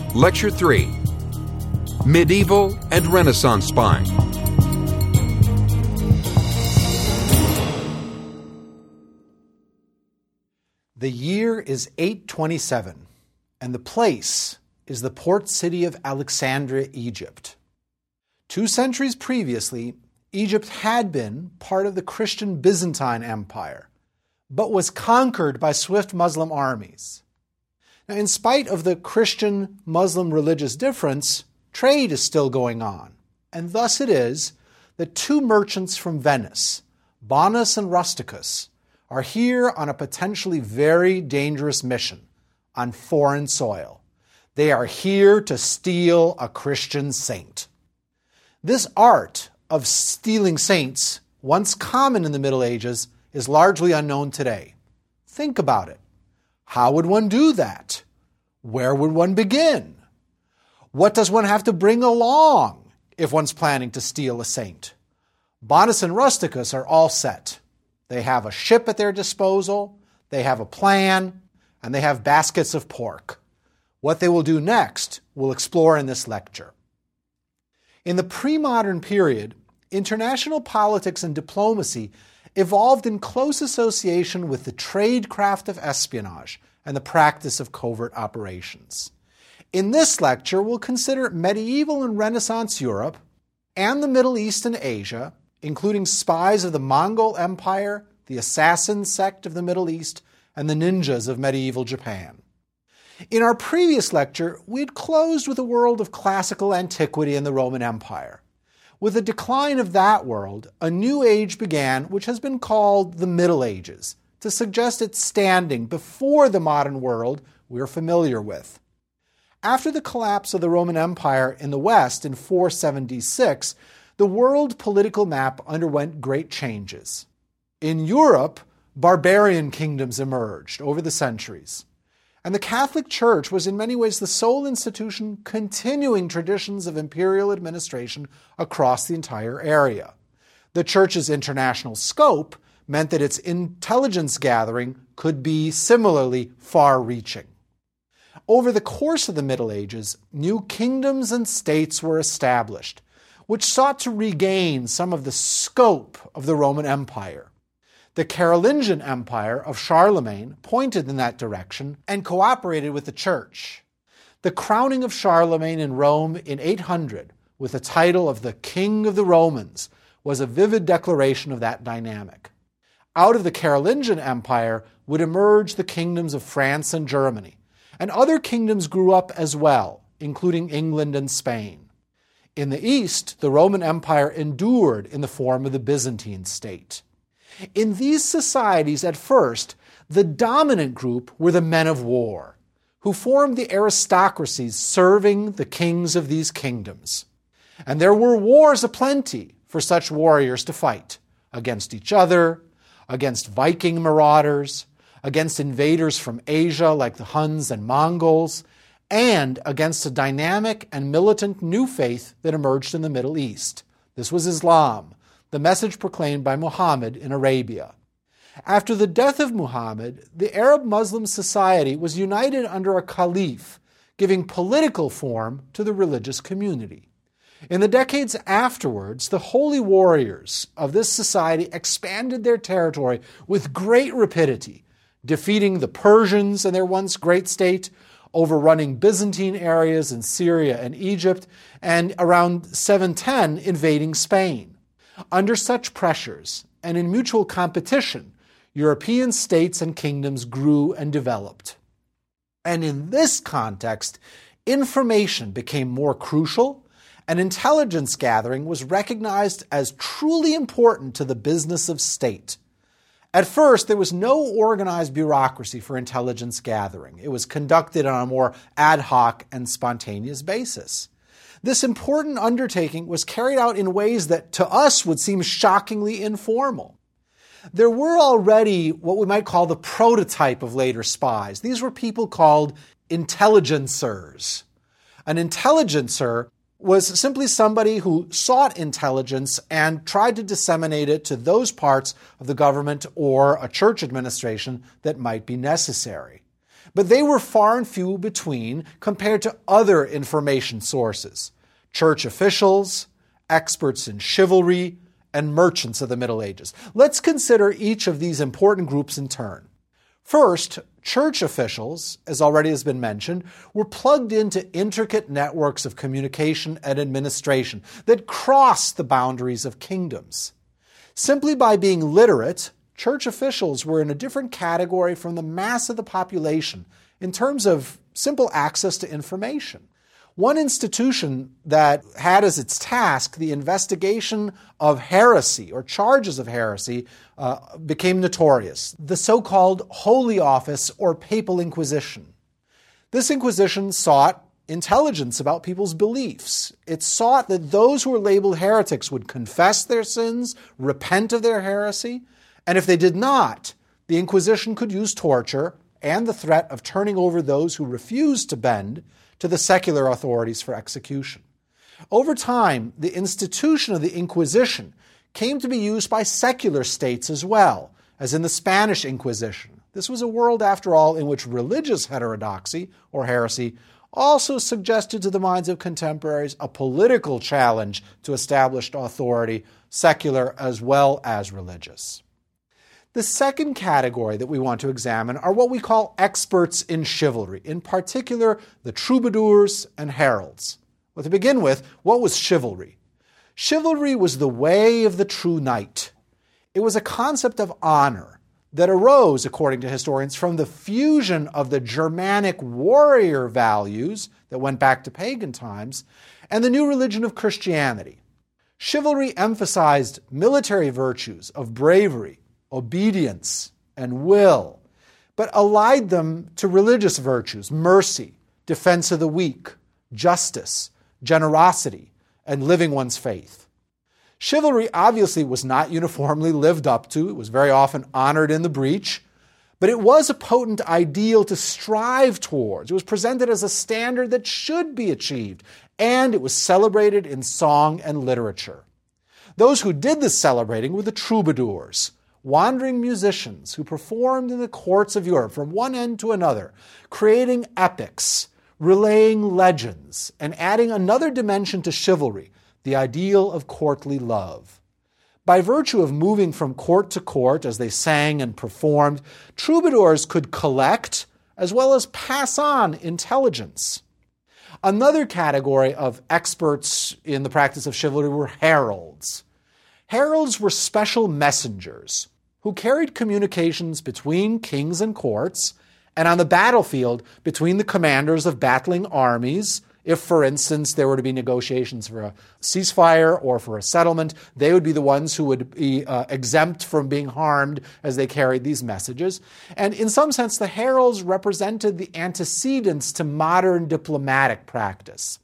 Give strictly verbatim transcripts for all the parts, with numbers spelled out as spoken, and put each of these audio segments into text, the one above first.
Lecture three, Medieval and Renaissance Spying. The year is eight twenty-seven, and the place is the port city of Alexandria, Egypt. Two centuries previously, Egypt had been part of the Christian Byzantine Empire, but was conquered by swift Muslim armies. Now, in spite of the Christian-Muslim religious difference, trade is still going on, and thus it is that two merchants from Venice, Bonus and Rusticus, are here on a potentially very dangerous mission on foreign soil. They are here to steal a Christian saint. This art of stealing saints, once common in the Middle Ages, is largely unknown today. Think about it. How would one do that? Where would one begin? What does one have to bring along if one's planning to steal a saint? Bonus and Rusticus are all set. They have a ship at their disposal, they have a plan, and they have baskets of pork. What they will do next, we'll explore in this lecture. In the pre-modern period, international politics and diplomacy evolved in close association with the tradecraft of espionage and the practice of covert operations. In this lecture, we'll consider medieval and Renaissance Europe and the Middle East and Asia, including spies of the Mongol Empire, the assassin sect of the Middle East, and the ninjas of medieval Japan. In our previous lecture, we had closed with a world of classical antiquity and the Roman Empire. With the decline of that world, a new age began which has been called the Middle Ages, to suggest its standing before the modern world we're familiar with. After the collapse of the Roman Empire in the West in four seventy-six, the world political map underwent great changes. In Europe, barbarian kingdoms emerged over the centuries, and the Catholic Church was in many ways the sole institution continuing traditions of imperial administration across the entire area. The Church's international scope meant that its intelligence gathering could be similarly far-reaching. Over the course of the Middle Ages, new kingdoms and states were established, which sought to regain some of the scope of the Roman Empire. The Carolingian Empire of Charlemagne pointed in that direction and cooperated with the Church. The crowning of Charlemagne in Rome in eight hundred, with the title of the King of the Romans, was a vivid declaration of that dynamic. Out of the Carolingian Empire would emerge the kingdoms of France and Germany, and other kingdoms grew up as well, including England and Spain. In the East, the Roman Empire endured in the form of the Byzantine state. In these societies, at first, the dominant group were the men of war, who formed the aristocracies serving the kings of these kingdoms. And there were wars aplenty for such warriors to fight against each other, against Viking marauders, against invaders from Asia like the Huns and Mongols, and against a dynamic and militant new faith that emerged in the Middle East. This was Islam, the message proclaimed by Muhammad in Arabia. After the death of Muhammad, the Arab Muslim society was united under a caliph, giving political form to the religious community. In the decades afterwards, the holy warriors of this society expanded their territory with great rapidity, defeating the Persians and their once great state, overrunning Byzantine areas in Syria and Egypt, and around seven ten invading Spain. Under such pressures, and in mutual competition, European states and kingdoms grew and developed. And in this context, information became more crucial, and intelligence gathering was recognized as truly important to the business of state. At first, there was no organized bureaucracy for intelligence gathering. It was conducted on a more ad hoc and spontaneous basis. This important undertaking was carried out in ways that to us would seem shockingly informal. There were already what we might call the prototype of later spies. These were people called intelligencers. An intelligencer was simply somebody who sought intelligence and tried to disseminate it to those parts of the government or a church administration that might be necessary. But they were far and few between compared to other information sources: church officials, experts in chivalry, and merchants of the Middle Ages. Let's consider each of these important groups in turn. First, church officials, as already has been mentioned, were plugged into intricate networks of communication and administration that crossed the boundaries of kingdoms. Simply by being literate, church officials were in a different category from the mass of the population in terms of simple access to information. One institution that had as its task the investigation of heresy or charges of heresy uh, became notorious: the so-called Holy Office or Papal Inquisition. This inquisition sought intelligence about people's beliefs. It sought that those who were labeled heretics would confess their sins, repent of their heresy, and if they did not, the Inquisition could use torture and the threat of turning over those who refused to bend to the secular authorities for execution. Over time, the institution of the Inquisition came to be used by secular states as well, as in the Spanish Inquisition. This was a world, after all, in which religious heterodoxy, or heresy, also suggested to the minds of contemporaries a political challenge to established authority, secular as well as religious. The second category that we want to examine are what we call experts in chivalry, in particular the troubadours and heralds. Well, to begin with, what was chivalry? Chivalry was the way of the true knight. It was a concept of honor that arose, according to historians, from the fusion of the Germanic warrior values that went back to pagan times and the new religion of Christianity. Chivalry emphasized military virtues of bravery, obedience, and will, but allied them to religious virtues: mercy, defense of the weak, justice, generosity, and living one's faith. Chivalry obviously was not uniformly lived up to. It was very often honored in the breach, but it was a potent ideal to strive towards. It was presented as a standard that should be achieved, and it was celebrated in song and literature. Those who did this celebrating were the troubadours, wandering musicians who performed in the courts of Europe from one end to another, creating epics, relaying legends, and adding another dimension to chivalry, the ideal of courtly love. By virtue of moving from court to court as they sang and performed, troubadours could collect as well as pass on intelligence. Another category of experts in the practice of chivalry were heralds. Heralds were special messengers who carried communications between kings and courts and on the battlefield between the commanders of battling armies. If, for instance, there were to be negotiations for a ceasefire or for a settlement, they would be the ones who would be uh, exempt from being harmed as they carried these messages. And in some sense, the heralds represented the antecedents to modern diplomatic practice.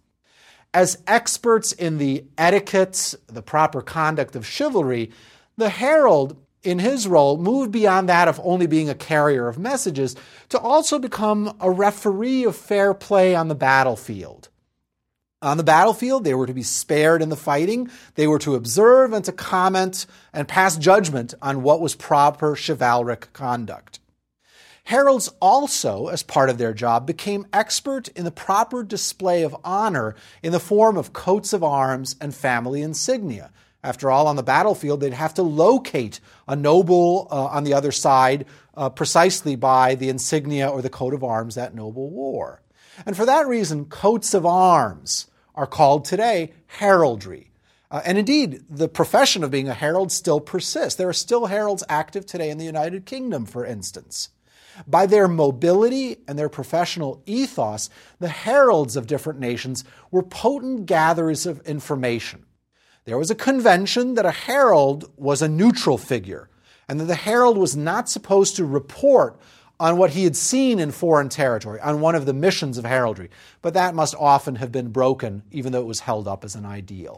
As experts in the etiquette, the proper conduct of chivalry, the herald, in his role, moved beyond that of only being a carrier of messages to also become a referee of fair play on the battlefield. On the battlefield, they were to be spared in the fighting. They were to observe and to comment and pass judgment on what was proper chivalric conduct. Heralds also, as part of their job, became expert in the proper display of honor in the form of coats of arms and family insignia. After all, on the battlefield, they'd have to locate a noble uh, on the other side uh, precisely by the insignia or the coat of arms that noble wore. And for that reason, coats of arms are called today heraldry. Uh, and indeed, the profession of being a herald still persists. There are still heralds active today in the United Kingdom, for instance. By their mobility and their professional ethos, the heralds of different nations were potent gatherers of information. There was a convention that a herald was a neutral figure, and that the herald was not supposed to report on what he had seen in foreign territory, on one of the missions of heraldry. But that must often have been broken, even though it was held up as an ideal.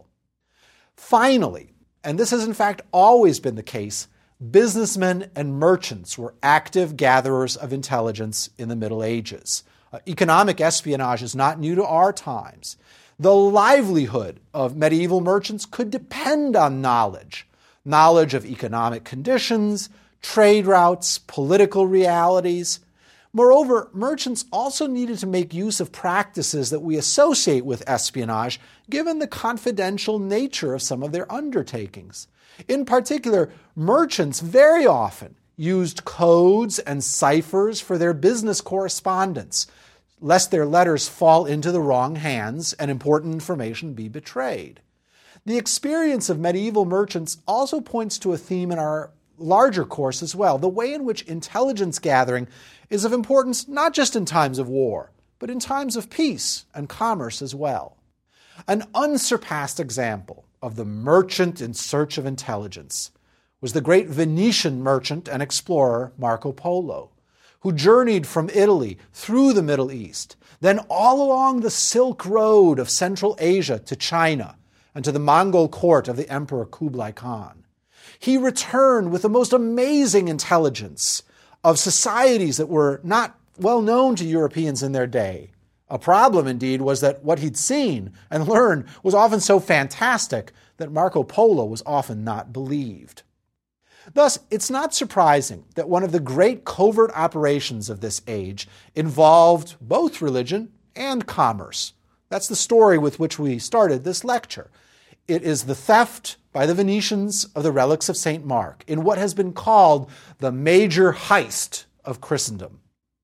Finally, and this has in fact always been the case, businessmen and merchants were active gatherers of intelligence in the Middle Ages. Uh, economic espionage is not new to our times. The livelihood of medieval merchants could depend on knowledge, knowledge of economic conditions, trade routes, political realities. Moreover, merchants also needed to make use of practices that we associate with espionage, given the confidential nature of some of their undertakings. In particular, merchants very often used codes and ciphers for their business correspondence, lest their letters fall into the wrong hands and important information be betrayed. The experience of medieval merchants also points to a theme in our larger course as well, the way in which intelligence gathering is of importance not just in times of war, but in times of peace and commerce as well. An unsurpassed example of the merchant in search of intelligence was the great Venetian merchant and explorer Marco Polo, who journeyed from Italy through the Middle East, then all along the Silk Road of Central Asia to China and to the Mongol court of the Emperor Kublai Khan. He returned with the most amazing intelligence of societies that were not well known to Europeans in their day. A problem, indeed, was that what he'd seen and learned was often so fantastic that Marco Polo was often not believed. Thus, it's not surprising that one of the great covert operations of this age involved both religion and commerce. That's the story with which we started this lecture. It is the theft by the Venetians of the relics of Saint Mark in what has been called the major heist of Christendom.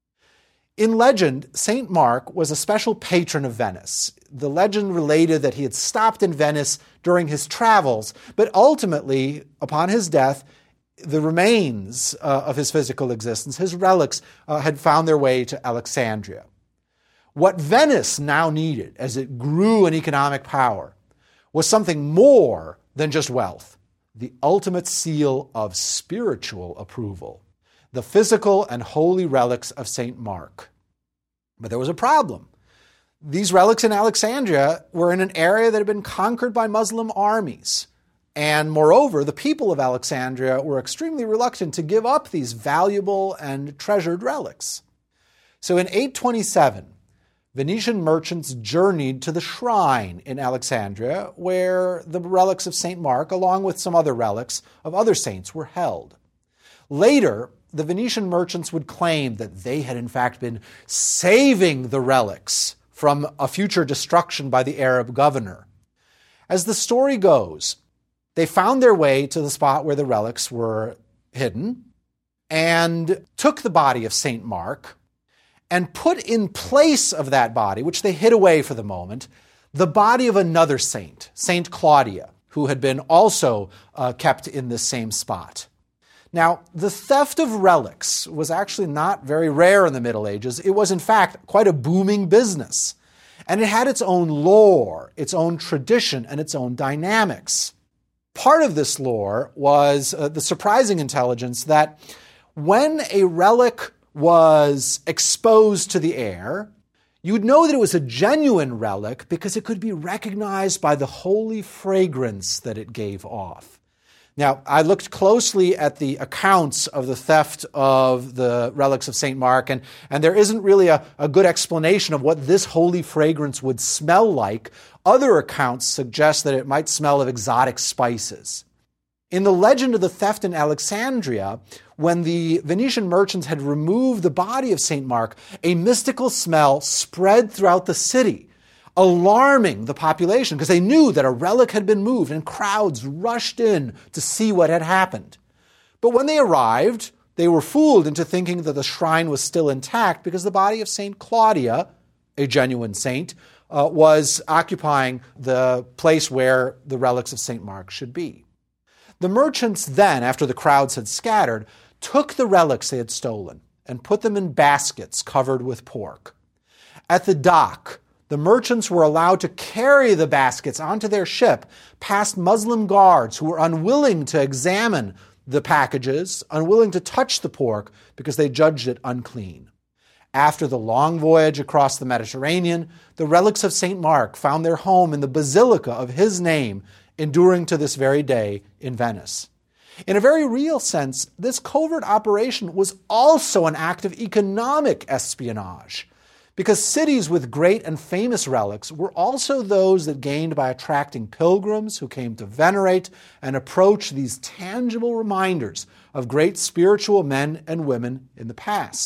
In legend, Saint Mark was a special patron of Venice. The legend related that he had stopped in Venice during his travels, but ultimately, upon his death, the remains uh, of his physical existence, his relics, uh, had found their way to Alexandria. What Venice now needed as it grew in economic power was something more than just wealth, the ultimate seal of spiritual approval, the physical and holy relics of Saint Mark. But there was a problem. These relics in Alexandria were in an area that had been conquered by Muslim armies. And moreover, the people of Alexandria were extremely reluctant to give up these valuable and treasured relics. So in eight twenty-seven, Venetian merchants journeyed to the shrine in Alexandria where the relics of Saint Mark, along with some other relics of other saints, were held. Later, the Venetian merchants would claim that they had in fact been saving the relics from a future destruction by the Arab governor. As the story goes, they found their way to the spot where the relics were hidden and took the body of Saint Mark and put in place of that body, which they hid away for the moment, the body of another saint, Saint Claudia, who had been also uh, kept in this same spot. Now, the theft of relics was actually not very rare in the Middle Ages. It was, in fact, quite a booming business. And it had its own lore, its own tradition, and its own dynamics. Part of this lore was uh, the surprising intelligence that when a relic was exposed to the air, you would know that it was a genuine relic because it could be recognized by the holy fragrance that it gave off. Now, I looked closely at the accounts of the theft of the relics of Saint Mark, and, and there isn't really a, a good explanation of what this holy fragrance would smell like. Other accounts suggest that it might smell of exotic spices. In the legend of the theft in Alexandria, when the Venetian merchants had removed the body of Saint Mark, a mystical smell spread throughout the city, alarming the population because they knew that a relic had been moved and crowds rushed in to see what had happened. But when they arrived, they were fooled into thinking that the shrine was still intact because the body of Saint Claudia, a genuine saint, uh, was occupying the place where the relics of Saint Mark should be. The merchants then, after the crowds had scattered, took the relics they had stolen and put them in baskets covered with pork. At the dock, the merchants were allowed to carry the baskets onto their ship past Muslim guards who were unwilling to examine the packages, unwilling to touch the pork because they judged it unclean. After the long voyage across the Mediterranean, the relics of Saint Mark found their home in the basilica of his name, enduring to this very day in Venice. In a very real sense, this covert operation was also an act of economic espionage, because cities with great and famous relics were also those that gained by attracting pilgrims who came to venerate and approach these tangible reminders of great spiritual men and women in the past.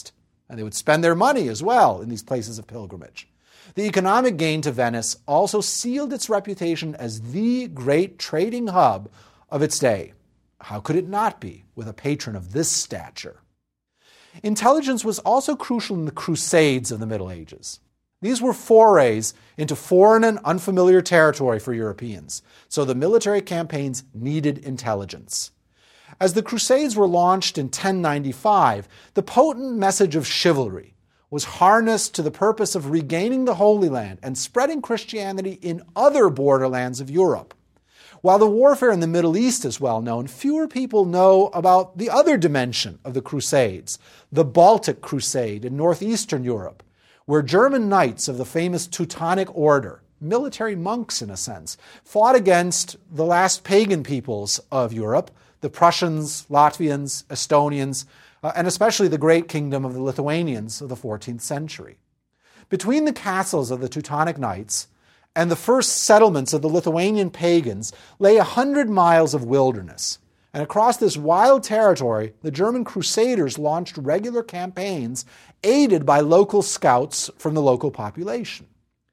and they would spend their money as well in these places of pilgrimage. The economic gain to Venice also sealed its reputation as the great trading hub of its day. How could it not be with a patron of this stature? Intelligence was also crucial in the Crusades of the Middle Ages. These were forays into foreign and unfamiliar territory for Europeans, so the military campaigns needed intelligence. As the Crusades were launched in ten ninety-five, the potent message of chivalry was harnessed to the purpose of regaining the Holy Land and spreading Christianity in other borderlands of Europe. While the warfare in the Middle East is well known, fewer people know about the other dimension of the Crusades, the Baltic Crusade in northeastern Europe, where German knights of the famous Teutonic Order, military monks in a sense, fought against the last pagan peoples of Europe, the Prussians, Latvians, Estonians, uh, and especially the great kingdom of the Lithuanians of the fourteenth century. Between the castles of the Teutonic Knights and the first settlements of the Lithuanian pagans lay a hundred miles of wilderness. And across this wild territory, the German crusaders launched regular campaigns aided by local scouts from the local population.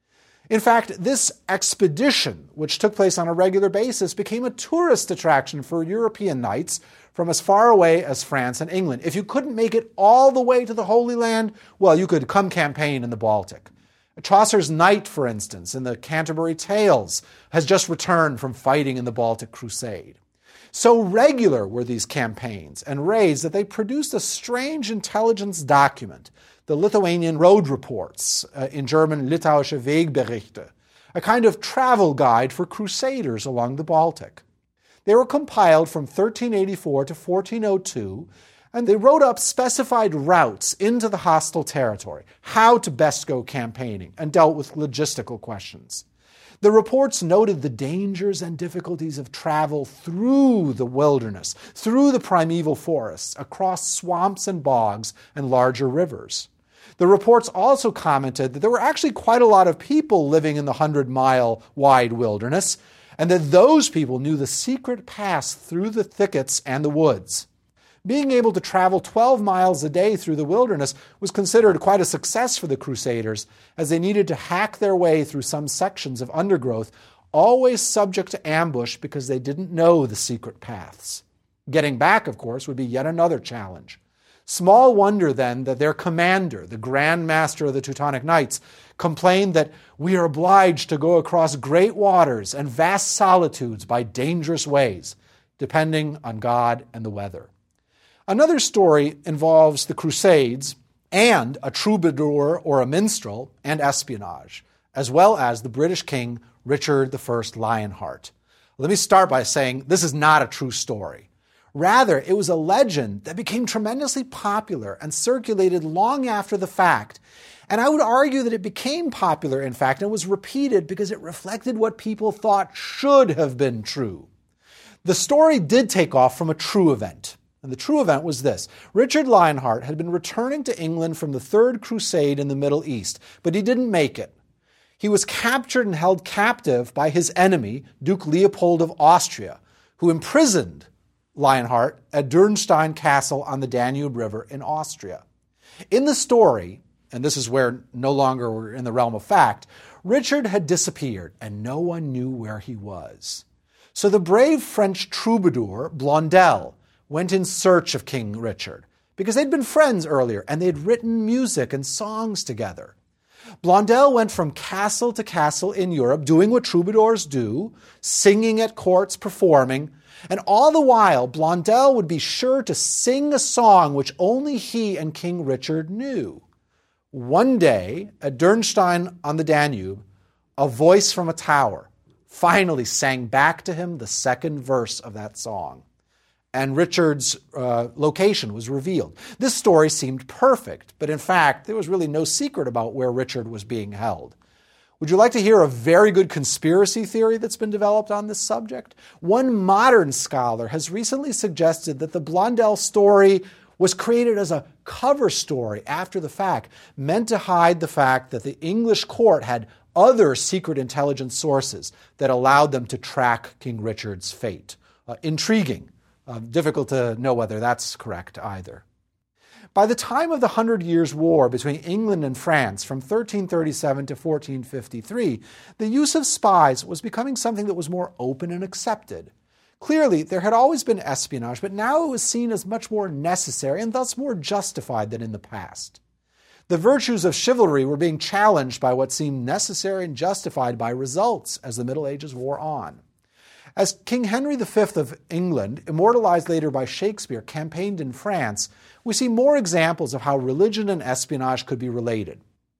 In fact, this expedition, which took place on a regular basis, became a tourist attraction for European knights from as far away as France and England. If you couldn't make it all the way to the Holy Land, well, you could come campaign in the Baltic. Chaucer's knight, for instance, in the Canterbury Tales, has just returned from fighting in the Baltic Crusade. So regular were these campaigns and raids that they produced a strange intelligence document, the Lithuanian Road Reports, uh, in German Litauische Wegberichte, a kind of travel guide for crusaders along the Baltic. They were compiled from thirteen eighty-four to fourteen oh two, and they wrote up specified routes into the hostile territory, how to best go campaigning, and dealt with logistical questions. The reports noted the dangers and difficulties of travel through the wilderness, through the primeval forests, across swamps and bogs and larger rivers. The reports also commented that there were actually quite a lot of people living in the hundred-mile wide wilderness, and that those people knew the secret paths through the thickets and the woods. Being able to travel twelve miles a day through the wilderness was considered quite a success for the Crusaders, as they needed to hack their way through some sections of undergrowth, always subject to ambush because they didn't know the secret paths. Getting back, of course, would be yet another challenge. Small wonder, then, that their commander, the Grand Master of the Teutonic Knights, complained that we are obliged to go across great waters and vast solitudes by dangerous ways, depending on God and the weather. Another story involves the Crusades and a troubadour or a minstrel and espionage, as well as the British King Richard the First Lionheart. Let me start by saying this is not a true story. Rather, it was a legend that became tremendously popular and circulated long after the fact. And I would argue that it became popular, in fact, and was repeated because it reflected what people thought should have been true. The story did take off from a true event. And the true event was this. Richard Lionheart had been returning to England from the Third Crusade in the Middle East, but he didn't make it. He was captured and held captive by his enemy, Duke Leopold of Austria, who imprisoned Lionheart at Dürnstein Castle on the Danube River in Austria. In the story, and this is where no longer we're in the realm of fact, Richard had disappeared and no one knew where he was. So the brave French troubadour, Blondel, went in search of King Richard because they'd been friends earlier and they'd written music and songs together. Blondel went from castle to castle in Europe, doing what troubadours do, singing at courts, performing, and all the while, Blondel would be sure to sing a song which only he and King Richard knew. One day, at Dürnstein on the Danube, a voice from a tower finally sang back to him the second verse of that song. And Richard's uh, location was revealed. This story seemed perfect, but in fact, there was really no secret about where Richard was being held. Would you like to hear a very good conspiracy theory that's been developed on this subject? One modern scholar has recently suggested that the Blondel story was created as a cover story after the fact, meant to hide the fact that the English court had other secret intelligence sources that allowed them to track King Richard's fate. Uh, intriguing. Uh, difficult to know whether that's correct either. By the time of the Hundred Years' War between England and France from thirteen thirty-seven to fourteen fifty-three, the use of spies was becoming something that was more open and accepted. Clearly, there had always been espionage, but now it was seen as much more necessary and thus more justified than in the past. The virtues of chivalry were being challenged by what seemed necessary and justified by results as the Middle Ages wore on. As King Henry the Fifth of England, immortalized later by Shakespeare, campaigned in France, we see more examples of how religion and espionage could be related.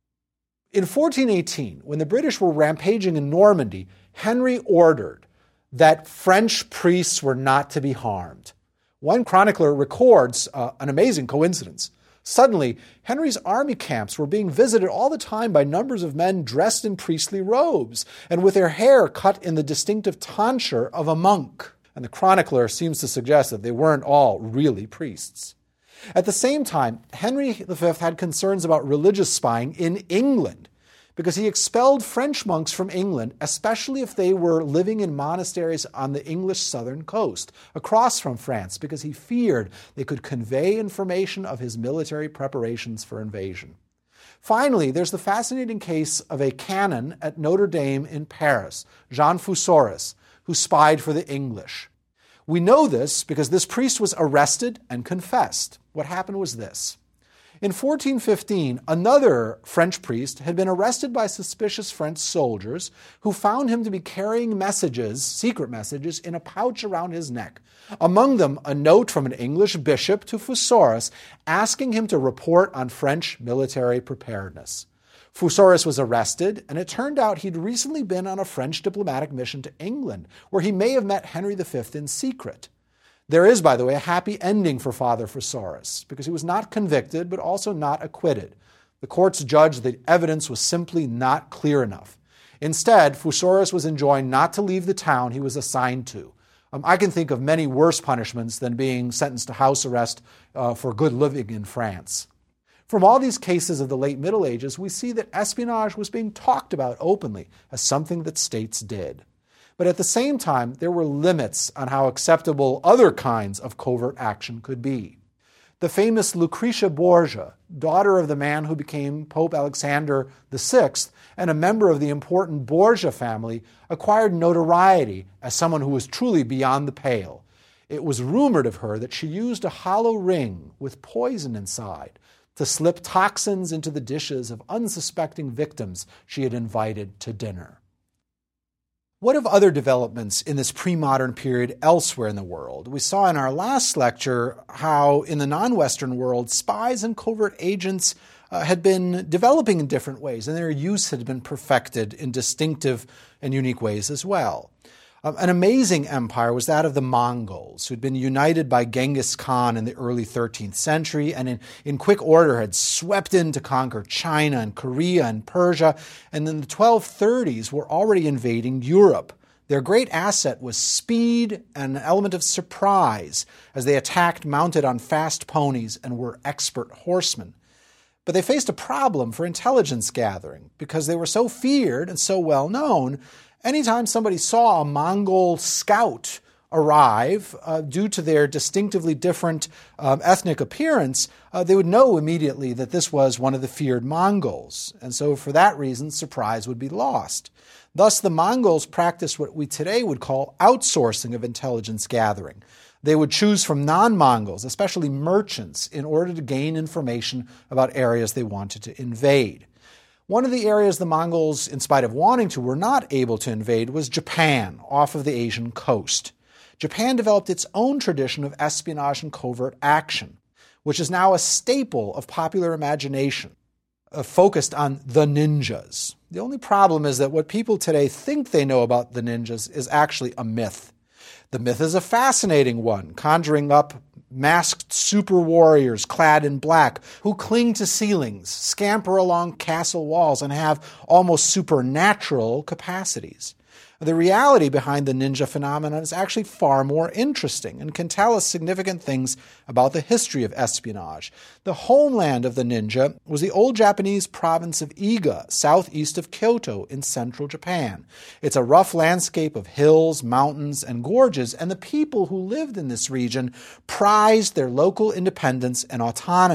In fourteen eighteen, when the British were rampaging in Normandy, Henry ordered that French priests were not to be harmed. One chronicler records uh, an amazing coincidence. Suddenly, Henry's army camps were being visited all the time by numbers of men dressed in priestly robes and with their hair cut in the distinctive tonsure of a monk. And the chronicler seems to suggest that they weren't all really priests. At the same time, Henry the Fifth had concerns about religious spying in England because he expelled French monks from England, especially if they were living in monasteries on the English southern coast, across from France, because he feared they could convey information of his military preparations for invasion. Finally, there's the fascinating case of a canon at Notre Dame in Paris, Jean Foussoris, who spied for the English. We know this because this priest was arrested and confessed. What happened was this. In fourteen fifteen, another French priest had been arrested by suspicious French soldiers who found him to be carrying messages, secret messages, in a pouch around his neck. Among them, a note from an English bishop to Foussoris asking him to report on French military preparedness. Foussoris was arrested, and it turned out he'd recently been on a French diplomatic mission to England, where he may have met Henry the Fifth in secret. There is, by the way, a happy ending for Father Foussoris, because he was not convicted, but also not acquitted. The courts judged that evidence was simply not clear enough. Instead, Foussoris was enjoined not to leave the town he was assigned to. Um, I can think of many worse punishments than being sentenced to house arrest uh, for good living in France. From all these cases of the late Middle Ages, we see that espionage was being talked about openly as something that states did. But at the same time, there were limits on how acceptable other kinds of covert action could be. The famous Lucretia Borgia, daughter of the man who became Pope Alexander the Sixth and a member of the important Borgia family, acquired notoriety as someone who was truly beyond the pale. It was rumored of her that she used a hollow ring with poison inside to slip toxins into the dishes of unsuspecting victims she had invited to dinner. What of other developments in this pre-modern period elsewhere in the world? We saw in our last lecture how in the non-Western world, spies and covert agents uh, had been developing in different ways, and their use had been perfected in distinctive and unique ways as well. Um, an amazing empire was that of the Mongols, who'd been united by Genghis Khan in the early thirteenth century and in, in quick order had swept in to conquer China and Korea and Persia, and in the twelve thirties were already invading Europe. Their great asset was speed and an element of surprise as they attacked mounted on fast ponies and were expert horsemen. But they faced a problem for intelligence gathering because they were so feared and so well known. Anytime somebody saw a Mongol scout arrive, uh, due to their distinctively different um, ethnic appearance, uh, they would know immediately that this was one of the feared Mongols. And so for that reason, surprise would be lost. Thus, the Mongols practiced what we today would call outsourcing of intelligence gathering. They would choose from non-Mongols, especially merchants, in order to gain information about areas they wanted to invade. One of the areas the Mongols, in spite of wanting to, were not able to invade was Japan, off of the Asian coast. Japan developed its own tradition of espionage and covert action, which is now a staple of popular imagination, uh, focused on the ninjas. The only problem is that what people today think they know about the ninjas is actually a myth. The myth is a fascinating one, conjuring up masked super warriors clad in black who cling to ceilings, scamper along castle walls, and have almost supernatural capacities. The reality behind the ninja phenomenon is actually far more interesting and can tell us significant things about the history of espionage. The homeland of the ninja was the old Japanese province of Iga, southeast of Kyoto in central Japan. It's a rough landscape of hills, mountains, and gorges, and the people who lived in this region prized their local independence and autonomy.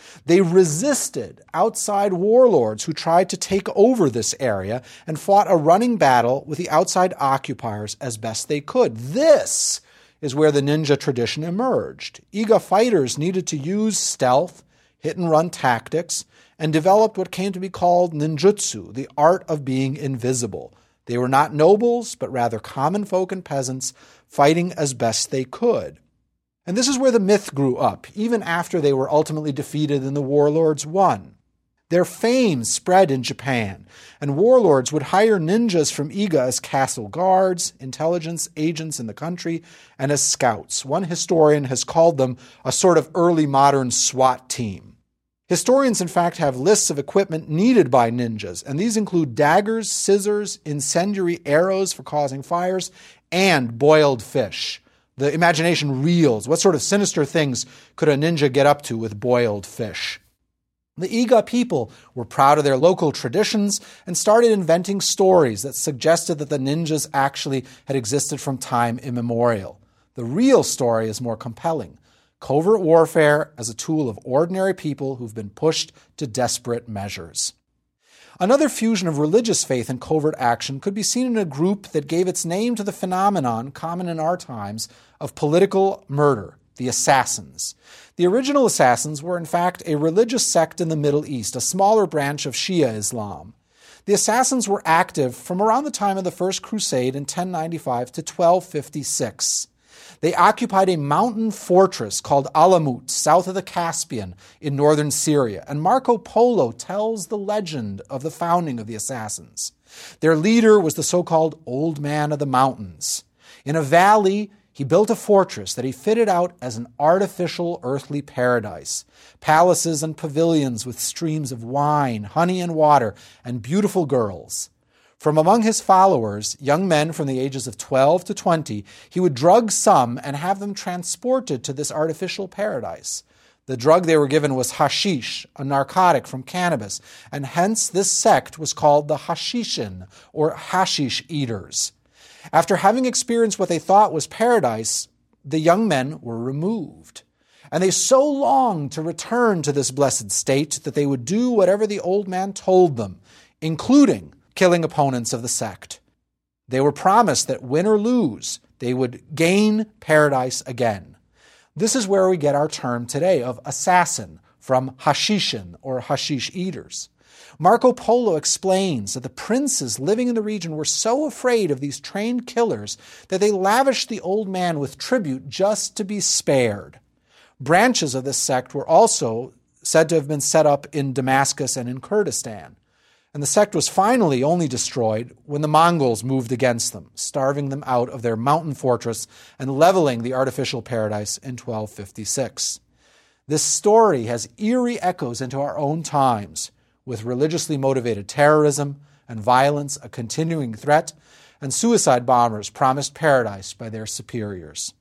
They resisted outside warlords who tried to take over this area and fought a running battle with the outside occupiers as best they could. This is where the ninja tradition emerged. Iga fighters needed to use stealth, hit-and-run tactics, and developed what came to be called ninjutsu, the art of being invisible. They were not nobles, but rather common folk and peasants fighting as best they could. And this is where the myth grew up, even after they were ultimately defeated and the warlords won. Their fame spread in Japan, and warlords would hire ninjas from Iga as castle guards, intelligence agents in the country, and as scouts. One historian has called them a sort of early modern SWAT team. Historians, in fact, have lists of equipment needed by ninjas, and these include daggers, scissors, incendiary arrows for causing fires, and boiled fish. The imagination reels. What sort of sinister things could a ninja get up to with boiled fish? The Iga people were proud of their local traditions and started inventing stories that suggested that the ninjas actually had existed from time immemorial. The real story is more compelling. Covert warfare as a tool of ordinary people who've been pushed to desperate measures. Another fusion of religious faith and covert action could be seen in a group that gave its name to the phenomenon common in our times of political murder, the Assassins. The original Assassins were in fact a religious sect in the Middle East, a smaller branch of Shia Islam. The Assassins were active from around the time of the First Crusade in ten ninety-five to twelve fifty-six. They occupied a mountain fortress called Alamut, south of the Caspian in northern Syria, and Marco Polo tells the legend of the founding of the Assassins. Their leader was the so-called Old Man of the Mountains. In a valley, he built a fortress that he fitted out as an artificial earthly paradise, palaces and pavilions with streams of wine, honey and water, and beautiful girls. From among his followers, young men from the ages of twelve to twenty, he would drug some and have them transported to this artificial paradise. The drug they were given was hashish, a narcotic from cannabis, and hence this sect was called the Hashishin, or hashish eaters. After having experienced what they thought was paradise, the young men were removed. And they so longed to return to this blessed state that they would do whatever the old man told them, including killing opponents of the sect. They were promised that win or lose, they would gain paradise again. This is where we get our term today of assassin, from hashishin, or hashish eaters. Marco Polo explains that the princes living in the region were so afraid of these trained killers that they lavished the old man with tribute just to be spared. Branches of this sect were also said to have been set up in Damascus and in Kurdistan. And the sect was finally only destroyed when the Mongols moved against them, starving them out of their mountain fortress and leveling the artificial paradise in twelve fifty-six. This story has eerie echoes into our own times, with religiously motivated terrorism and violence a continuing threat, and suicide bombers promised paradise by their superiors.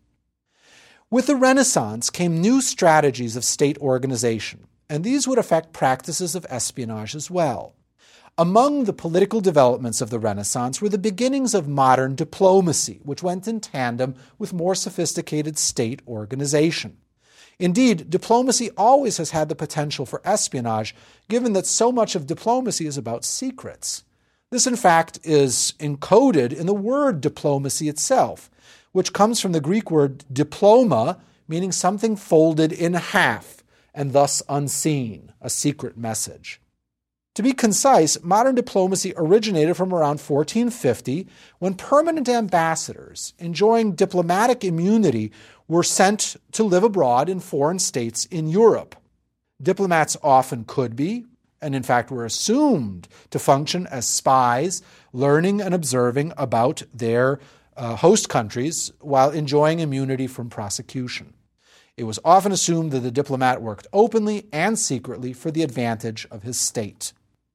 With the Renaissance came new strategies of state organization, and these would affect practices of espionage as well. Among the political developments of the Renaissance were the beginnings of modern diplomacy, which went in tandem with more sophisticated state organization. Indeed, diplomacy always has had the potential for espionage, given that so much of diplomacy is about secrets. This, in fact, is encoded in the word diplomacy itself, which comes from the Greek word diploma, meaning something folded in half, and thus unseen, a secret message. To be concise, modern diplomacy originated from around fourteen fifty, when permanent ambassadors enjoying diplomatic immunity were sent to live abroad in foreign states in Europe. Diplomats often could be, and in fact were assumed to function as spies, learning and observing about their uh, host countries while enjoying immunity from prosecution. It was often assumed that the diplomat worked openly and secretly for the advantage of his state.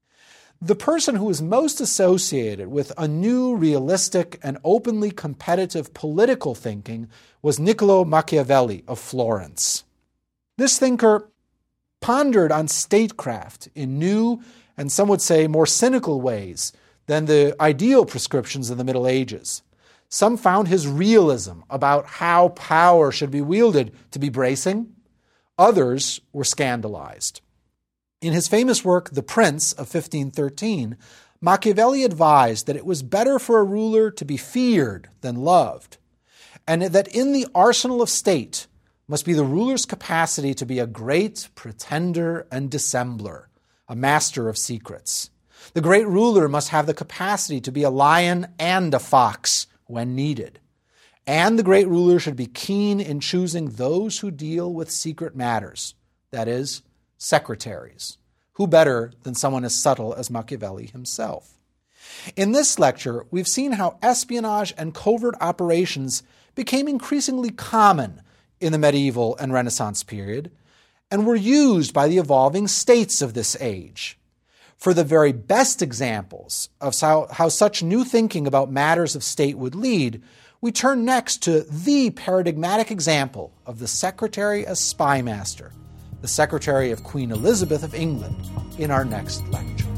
The person who is most associated with a new, realistic, and openly competitive political thinking was Niccolo Machiavelli of Florence. This thinker pondered on statecraft in new, and some would say more cynical ways than the ideal prescriptions of the Middle Ages. Some found his realism about how power should be wielded to be bracing. Others were scandalized. In his famous work, The Prince of fifteen thirteen, Machiavelli advised that it was better for a ruler to be feared than loved, and that in the arsenal of state must be the ruler's capacity to be a great pretender and dissembler, a master of secrets. The great ruler must have the capacity to be a lion and a fox when needed. And the great ruler should be keen in choosing those who deal with secret matters, that is, secretaries. Who better than someone as subtle as Machiavelli himself? In this lecture, we've seen how espionage and covert operations became increasingly common in the medieval and Renaissance period, and were used by the evolving states of this age. For the very best examples of how, how such new thinking about matters of state would lead, we turn next to the paradigmatic example of the secretary as spy master, the secretary of Queen Elizabeth of England, in our next lecture.